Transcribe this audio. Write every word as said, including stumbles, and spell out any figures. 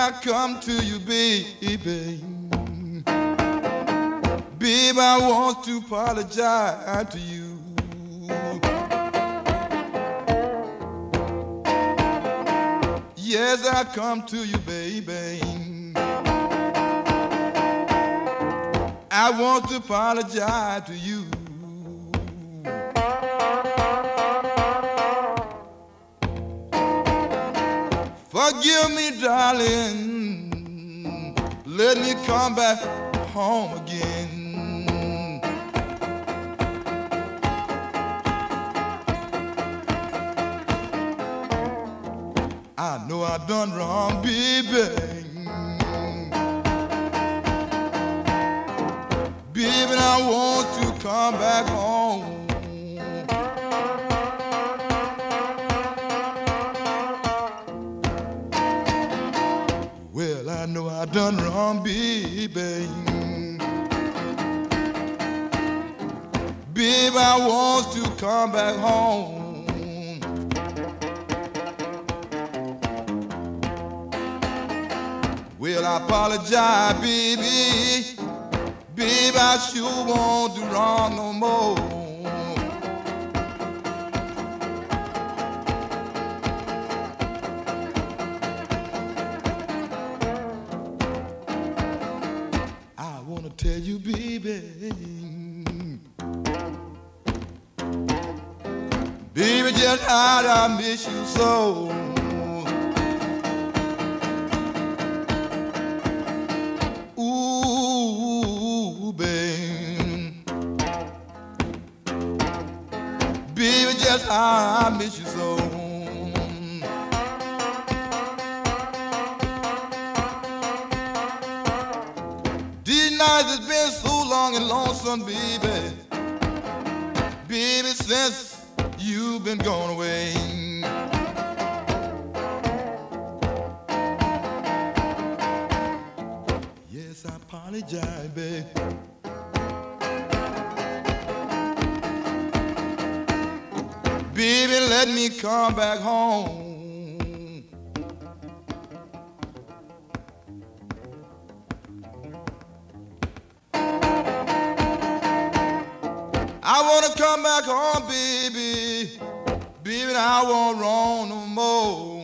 I come to you, baby. Baby, I want to apologize to you. Yes, I come to you, baby. I want to apologize to you. Forgive me, darling. Let me come back home again. I know I done wrong, baby. Baby, I want to come back home. Well, I know I done wrong, baby. Baby, I want to come back home. Well, I apologize, baby. Baby, I sure won't do wrong no more. I wanna tell you, baby, baby, just how I miss you so. Ooh, baby, baby, just how I miss you so. These nights has been so long and lonesome, baby. Baby, since you've been gone away. Yes, I apologize, baby. Baby, let me come back home. I wanna come back home, baby. Baby, I won't wrong no more.